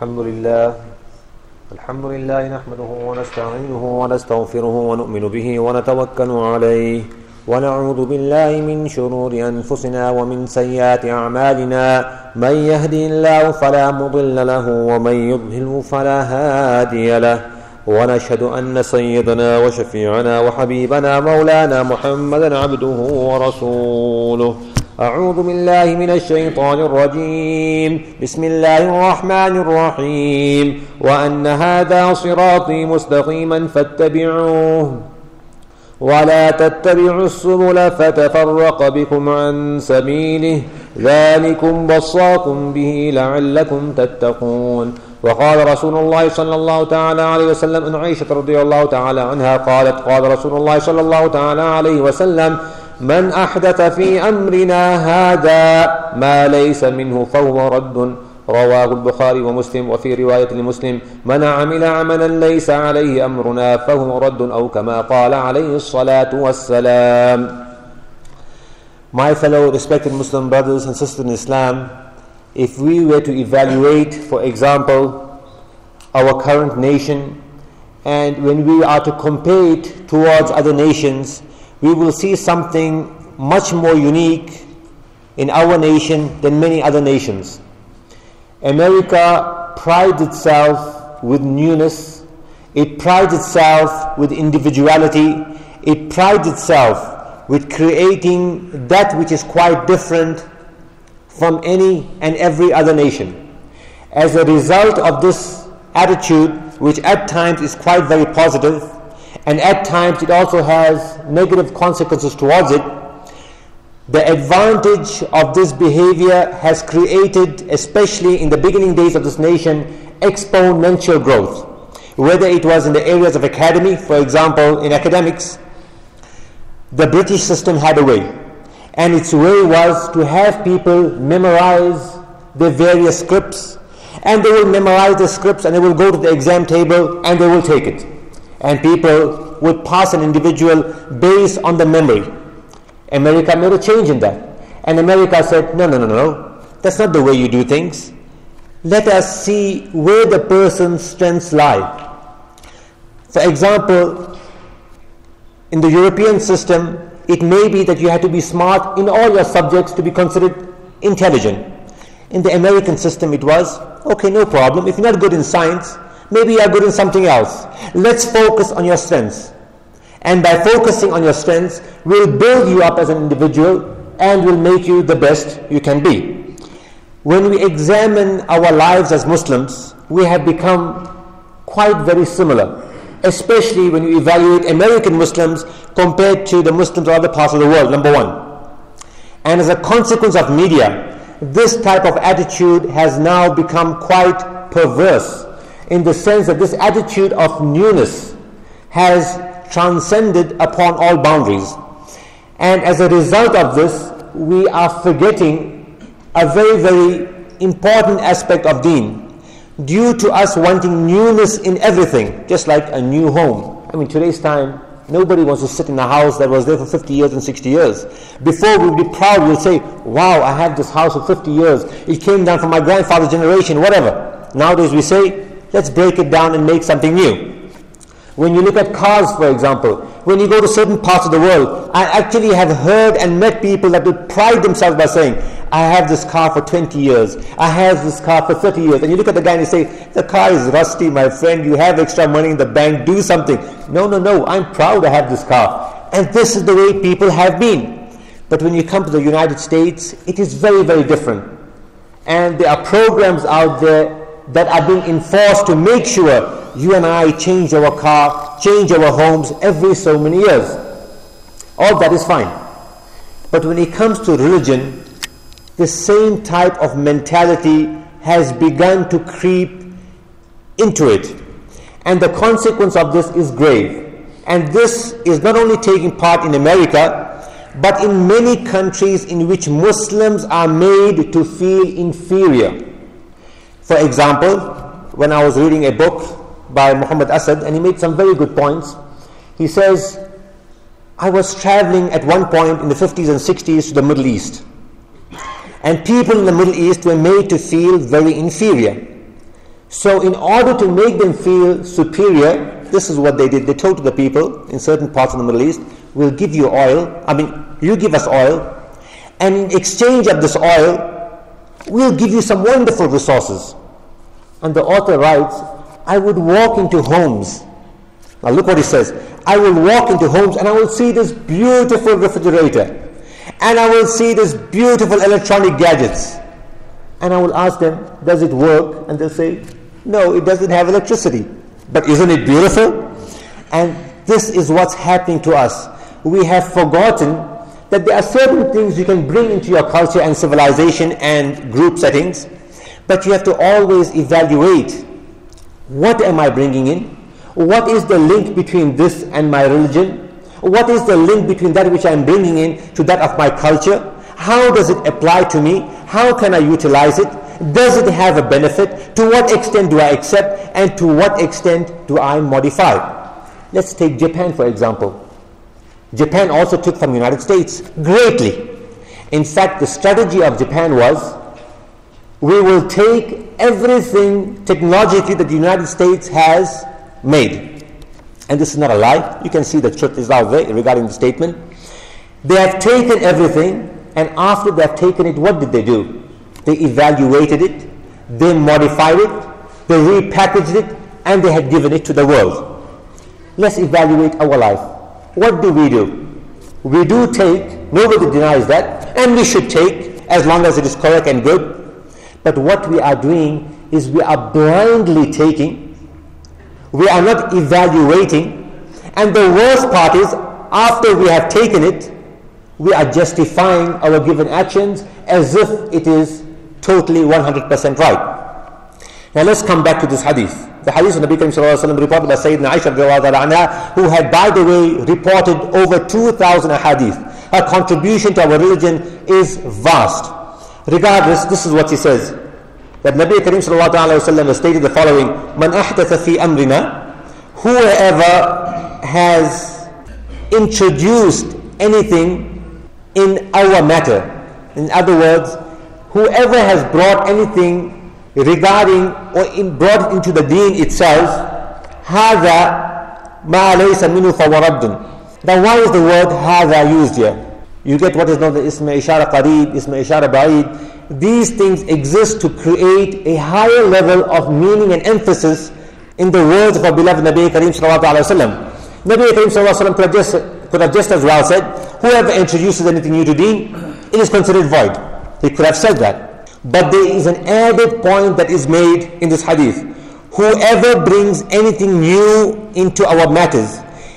الحمد لله نحمده ونستعينه ونستغفره ونؤمن به ونتوكل عليه ونعوذ بالله من شرور أنفسنا ومن سيئات أعمالنا من يهدي الله فلا مضل له ومن يضلل فلا هادي له ونشهد أن سيدنا وشفيعنا وحبيبنا مولانا محمدا عبده ورسوله. أعوذ بالله من الشيطان الرجيم. بسم الله الرحمن الرحيم. وأن هذا صراطي مستقيما فاتبعوه ولا تتبعوا السبل فتفرق بكم عن سبيله ذلكم وصاكم به لعلكم تتقون. وقال رسول الله صلى الله تعالى عليه وسلم عن عائشة رضي الله تعالى عنها قالت قال رسول الله صلى الله تعالى عليه وسلم من أحدث في أمرنا هذا ما ليس منه فهو رد. رواه البخاري ومسلم. وفي رواية لمسلم من عمل عملا ليس عليه أمرنا فهو رد أو كما قال عليه الصلاة والسلام. My fellow respected Muslim brothers and sisters in Islam, if we were to evaluate, for example, our current nation, and when we are to compare it towards other nations, we will see something much more unique in our nation than many other nations. America prides itself with newness, it prides itself with individuality, it prides itself with creating that which is quite different from any and every other nation. As a result of this attitude, which at times is quite very positive, and at times it also has negative consequences towards it, the advantage of this behavior has created, especially in the beginning days of this nation, exponential growth. Whether it was in the areas of academy, for example, in academics, the British system had a way. And its way was to have people memorize the various scripts, and they will memorize the scripts and they will go to the exam table and they will take it. And people would pass an individual based on the memory. America made a change in that. And America said, no, that's not the way you do things. Let us see where the person's strengths lie. For example, in the European system, it may be that you have to be smart in all your subjects to be considered intelligent. In the American system it was, okay, no problem. If you're not good in science, maybe you are good in something else. Let's focus on your strengths. And by focusing on your strengths, we'll build you up as an individual and will make you the best you can be. When we examine our lives as Muslims, we have become quite very similar, especially when you evaluate American Muslims compared to the Muslims of other parts of the world, number one. And as a consequence of media, this type of attitude has now become quite perverse, in the sense that this attitude of newness has transcended upon all boundaries. And as a result of this, we are forgetting a very, very important aspect of deen, due to us wanting newness in everything, just like a new home. I mean, today's time, nobody wants to sit in a house that was there for 50 years and 60 years. Before, we would be proud, we'll say, wow, I have this house for 50 years. It came down from my grandfather's generation, whatever. Nowadays we say, let's break it down and make something new. When you look at cars, for example, when you go to certain parts of the world, I actually have heard and met people that would pride themselves by saying, I have this car for 20 years, I have this car for 30 years. And you look at the guy and you say, the car is rusty, my friend, you have extra money in the bank, do something. No, I'm proud I have this car. And this is the way people have been. But when you come to the United States, it is very, very different. And there are programs out there that are being enforced to make sure you and I change our car, change our homes every so many years. All that is fine. But when it comes to religion, the same type of mentality has begun to creep into it. And the consequence of this is grave. And this is not only taking part in America, but in many countries in which Muslims are made to feel inferior. For example, when I was reading a book by Muhammad Asad, and he made some very good points. He says, I was traveling at one point in the 50s and 60s to the Middle East. And people in the Middle East were made to feel very inferior. So in order to make them feel superior, this is what they did. They told to the people in certain parts of the Middle East, we'll give you oil, you give us oil, and in exchange of this oil, we'll give you some wonderful resources. And the author writes, I would walk into homes. Now look what he says. I will walk into homes and I will see this beautiful refrigerator. And I will see this beautiful electronic gadgets. And I will ask them, does it work? And they'll say, no, it doesn't have electricity. But isn't it beautiful? And this is what's happening to us. We have forgotten that there are certain things you can bring into your culture and civilization and group settings, but you have to always evaluate, what am I bringing in? What is the link between this and my religion? What is the link between that which I'm bringing in to that of my culture? How does it apply to me? How can I utilize it? Does it have a benefit? To what extent do I accept? And to what extent do I modify? Let's take Japan for example. Japan also took from the United States greatly. In fact, the strategy of Japan was, we will take everything technologically that the United States has made. And this is not a lie. You can see the truth is out there regarding the statement. They have taken everything, and after they have taken it, what did they do? They evaluated it, they modified it, they repackaged it, and they had given it to the world. Let's evaluate our life. What do? We do take, nobody denies that, and we should take as long as it is correct and good. But what we are doing is we are blindly taking, we are not evaluating, and the worst part is, after we have taken it, we are justifying our given actions as if it is totally 100% right. Now let's come back to this hadith. The hadith of Nabi Karim Sallallahu Alaihi Wasallam reported by Sayyidina Aisha radiallahu anha, who had, by the way, reported over 2,000 hadith. Her contribution to our religion is vast. Regardless, this is what she says, that Nabi Karim Sallallahu Alaihi Wasallam has stated the following: Man ahdatha fi amrina, whoever has introduced anything in our matter. In other words, whoever has brought anything regarding or brought it into the deen itself, هَذَا مَا لَيْسَ مِنُّ فَوَرَدٌ. Now why is the word هَذَا used here? You get what is known as Ism Ishara Qareeb, Ism Ishara Ba'id. These things exist to create a higher level of meaning and emphasis in the words of our beloved Nabi Karim Sallallahu Alaihi Wasallam. Nabi Karim Sallallahu Alaihi Wasallam could have just as well said, whoever introduces anything new to deen, it is considered void. He could have said that. But there is an added point that is made in this hadith. Whoever brings anything new into our matters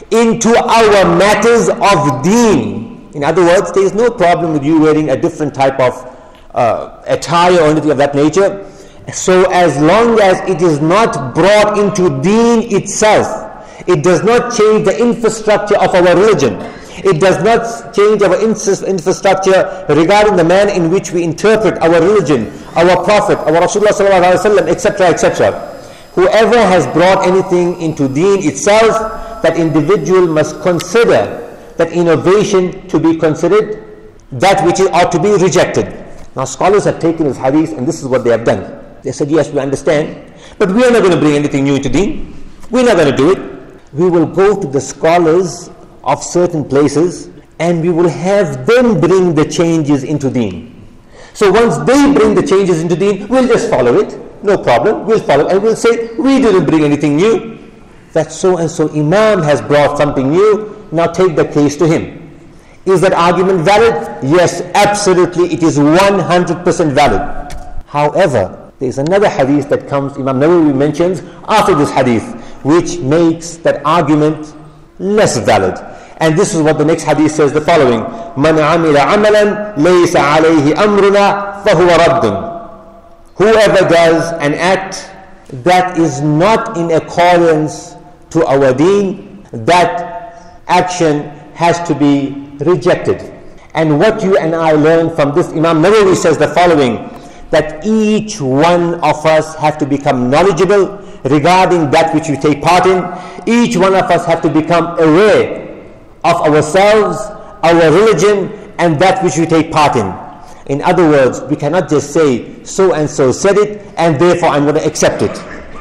of deen. In other words, there is no problem with you wearing a different type of attire or anything of that nature. So as long as it is not brought into deen itself, it does not change the infrastructure of our religion. It does not change our infrastructure regarding the manner in which we interpret our religion, our Prophet, our Rasulullah sallallahu alaihi wasallam, etc., etc. Whoever has brought anything into deen itself, that individual must consider that innovation to be considered that which ought to be rejected. Now scholars have taken this hadith and this is what they have done. They said, yes, we understand, but we are not going to bring anything new into deen. We're not going to do it. We will go to the scholars of certain places and we will have them bring the changes into deen. So once they bring the changes into deen, we'll just follow it. No problem. We'll follow and we'll say, we didn't bring anything new. That so and so Imam has brought something new. Now take the case to him. Is that argument valid? Yes, absolutely. It is 100% valid. However, there is another hadith that comes, Imam Nawawi mentions after this hadith, which makes that argument less valid. And this is what the next hadith says, the following: Man amila amalan laysa alayhi amruna fahuwa raddun. Whoever does an act that is not in accordance to our deen, that action has to be rejected. And what you and I learn from this, Imam Nawawi says the following, that each one of us have to become knowledgeable regarding that which we take part in. Each one of us have to become aware of ourselves, our religion, and that which we take part in. In other words, we cannot just say, so and so said it, and therefore I'm going to accept it.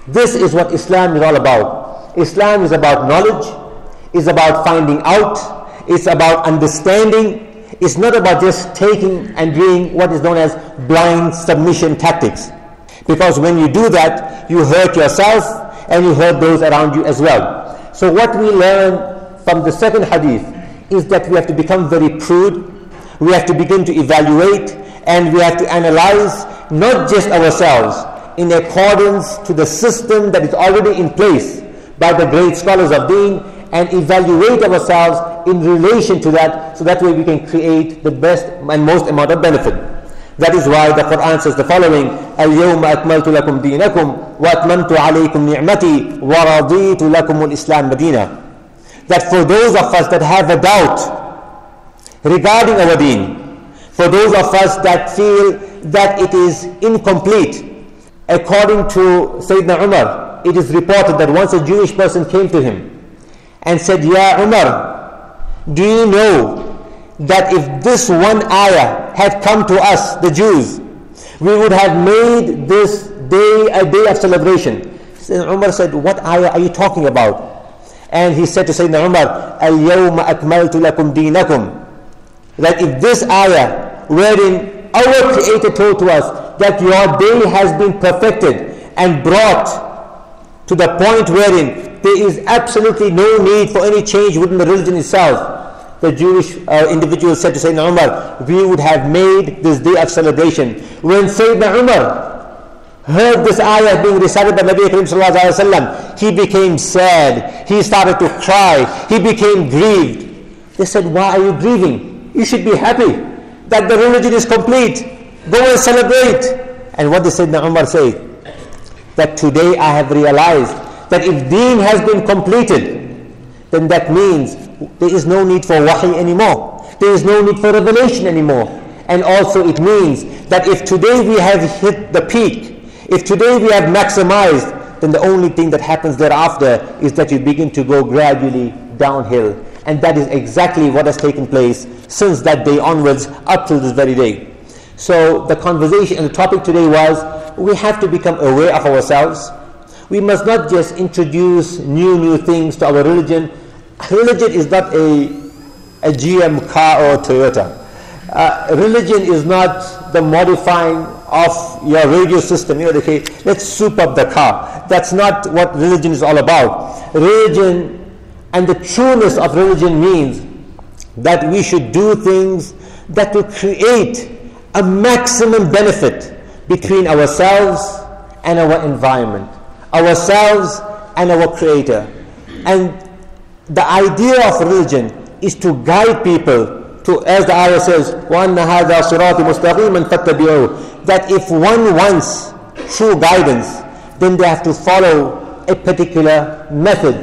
This is what Islam is all about. Islam is about knowledge, is about finding out, it's about understanding. It's not about just taking and doing what is known as blind submission tactics. Because when you do that, you hurt yourself and you hurt those around you as well. So what we learn from the second hadith is that we have to become very prude, we have to begin to evaluate, and we have to analyze not just ourselves in accordance to the system that is already in place by the great scholars of deen, and evaluate ourselves in relation to that, so that way we can create the best and most amount of benefit. That is why the Quran says the following: اليوم أكملت لكم دينكم وأتممت عليكم نعمتي ورضيت لكم الإسلام مدينة. That for those of us that have a doubt regarding our deen, for those of us that feel that it is incomplete, according to Sayyidina Umar, it is reported that once a Jewish person came to him and said, Ya Umar, do you know that if this one ayah had come to us, the Jews, we would have made this day a day of celebration? Sayyidina Umar said, what ayah are you talking about? And he said to Sayyidina Umar, اليوم أكملت لكم دينكم, that if this ayah wherein our Creator told to us that your day has been perfected and brought to the point wherein there is absolutely no need for any change within the religion itself, the Jewish individual said to Sayyidina Umar, we would have made this day of celebration. When Sayyidina Umar heard this ayah being recited by Nabi Karim Sallallahu Alaihi Wasallam, he became sad, he started to cry, he became grieved. They said, why are you grieving? You should be happy that the religion is complete. Go and celebrate. And what did Sayyidina Umar say? That today I have realized that if deen has been completed, then that means there is no need for wahi anymore. There is no need for revelation anymore. And also it means that if today we have hit the peak, if today we have maximized, then the only thing that happens thereafter is that you begin to go gradually downhill. And that is exactly what has taken place since that day onwards up till this very day. So the conversation and the topic today was, we have to become aware of ourselves. We must not just introduce new things to our religion. Religion is not a GM car or Toyota. Religion is not the modifying of your radio system. Okay, let's soup up the car. That's not what religion is all about. Religion and the trueness of religion means that we should do things that will create a maximum benefit between ourselves and our environment, ourselves and our Creator. And the idea of religion is to guide people to, as the ayah says, وَأَنَّ هَذَا صِرَاطِ مُسْتَقِيمًا فَاتَّبِعُوهُ, that if one wants true guidance, then they have to follow a particular method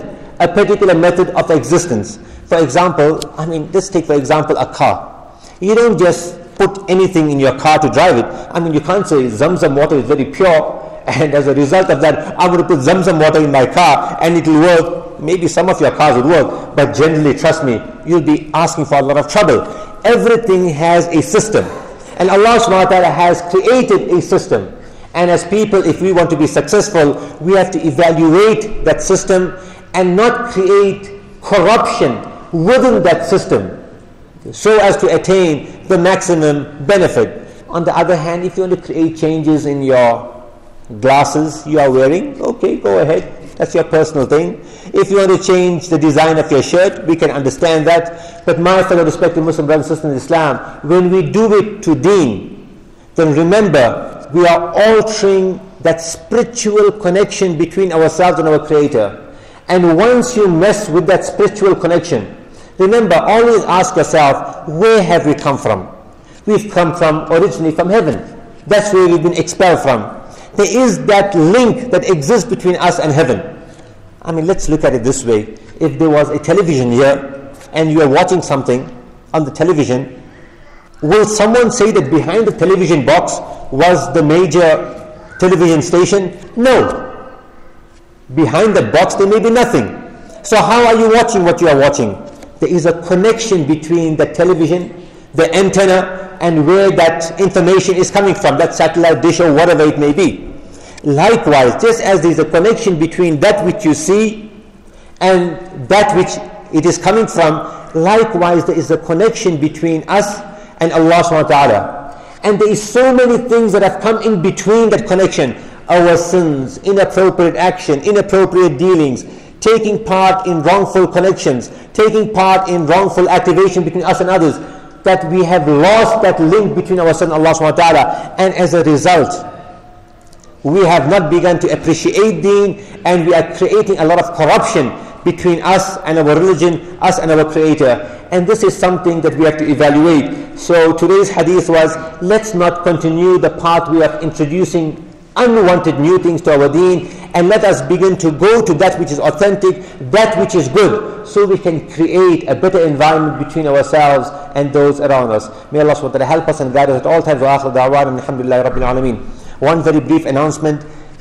of existence. For example, let's take for example a car. You don't just put anything in your car to drive it. You can't say Zamzam water is very pure, and as a result of that, I'm going to put Zamzam water in my car and it will work. Maybe some of your cars will work, but generally, trust me, you'll be asking for a lot of trouble. Everything has a system, and Allah subhanahu wa ta'ala has created a system. And as people, if we want to be successful, we have to evaluate that system and not create corruption within that system so as to attain the maximum benefit. On the other hand, if you want to create changes in your glasses you are wearing, okay, go ahead. That's your personal thing. If you want to change the design of your shirt, we can understand that. But my fellow respected Muslim brothers and sisters in Islam, when we do it to deen, then remember, we are altering that spiritual connection between ourselves and our Creator. And once you mess with that spiritual connection, remember, always ask yourself, where have we come from? We've come from originally from heaven. That's where we've been expelled from. There is that link that exists between us and heaven. Let's look at it this way. If there was a television here and you are watching something on the television, will someone say that behind the television box was the major television station? No. Behind that box there may be nothing. So how are you watching what you are watching? There is a connection between the television, the antenna, and where that information is coming from, that satellite dish or whatever it may be. Likewise, just as there is a connection between that which you see and that which it is coming from, likewise there is a connection between us and Allah subhanahu wa ta'ala. And there is so many things that have come in between that connection. Our sins, inappropriate action, inappropriate dealings, taking part in wrongful connections, taking part in wrongful activation between us and others, that we have lost that link between ourselves and Allah subhanahu wa ta'ala. And as a result, we have not begun to appreciate deen, and we are creating a lot of corruption between us and our religion, us and our Creator. And this is something that we have to evaluate. So today's hadith was, let's not continue the path we are introducing unwanted new things to our deen, and let us begin to go to that which is authentic, that which is good, so we can create a better environment between ourselves and those around us. May Allah subhanahu wa ta'ala help us and guide us at all times. Wa akhiru da'wana alhamdulillahi rabbil alameen. One very brief announcement.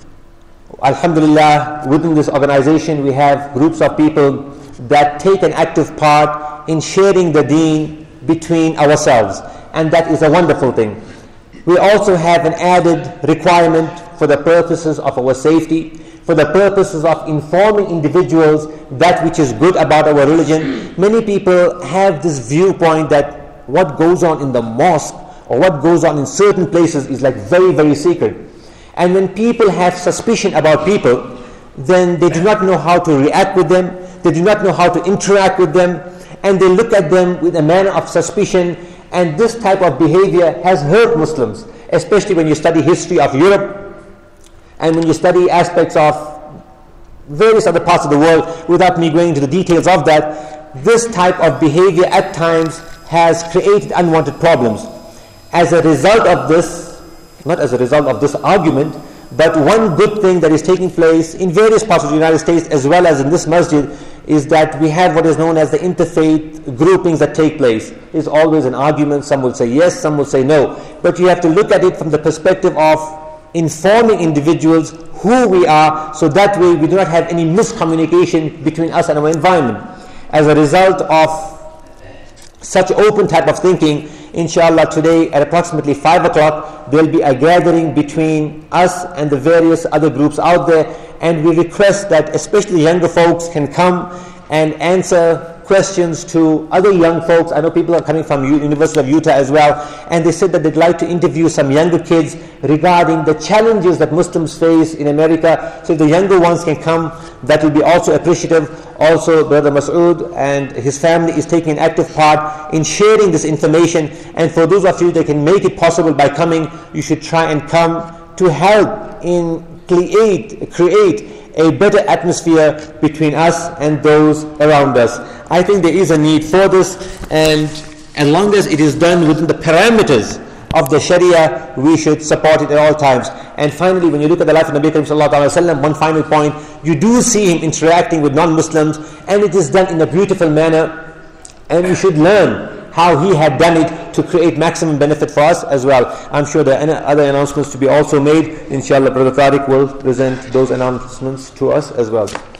Alhamdulillah, within this organization we have groups of people that take an active part in sharing the deen between ourselves, and that is a wonderful thing. We also have an added requirement for the purposes of our safety, for the purposes of informing individuals that which is good about our religion. Many people have this viewpoint that what goes on in the mosque or what goes on in certain places is like very, very secret. And when people have suspicion about people, then they do not know how to react with them, they do not know how to interact with them, and they look at them with a manner of suspicion. And this type of behavior has hurt Muslims, especially when you study history of Europe, and when you study aspects of various other parts of the world, without me going into the details of that. This type of behavior at times has created unwanted problems. As a result of this, not as a result of this argument, but one good thing that is taking place in various parts of the United States as well as in this masjid is that we have what is known as the interfaith groupings that take place. There's always an argument, some will say yes, some will say no. But you have to look at it from the perspective of informing individuals who we are, so that way we do not have any miscommunication between us and our environment. As a result of such open type of thinking, inshallah today at approximately 5 o'clock there will be a gathering between us and the various other groups out there, and we request that especially younger folks can come and answer questions to other young folks. I know people are coming from University of Utah as well, and they said that they'd like to interview some younger kids regarding the challenges that Muslims face in America. So if the younger ones can come, that will be also appreciative. Also, Brother Masood and his family is taking an active part in sharing this information, and for those of you that can make it possible by coming, you should try and come to help in create a better atmosphere between us and those around us. I think there is a need for this, and as long as it is done within the parameters of the Sharia, we should support it at all times. And finally, when you look at the life of Nabi Karim sallallahu alaihi wasallam, one final point, you do see him interacting with non-Muslims, and it is done in a beautiful manner, and we should learn how he had done it to create maximum benefit for us as well. I'm sure there are other announcements to be also made. Inshallah, Brother Tariq will present those announcements to us as well.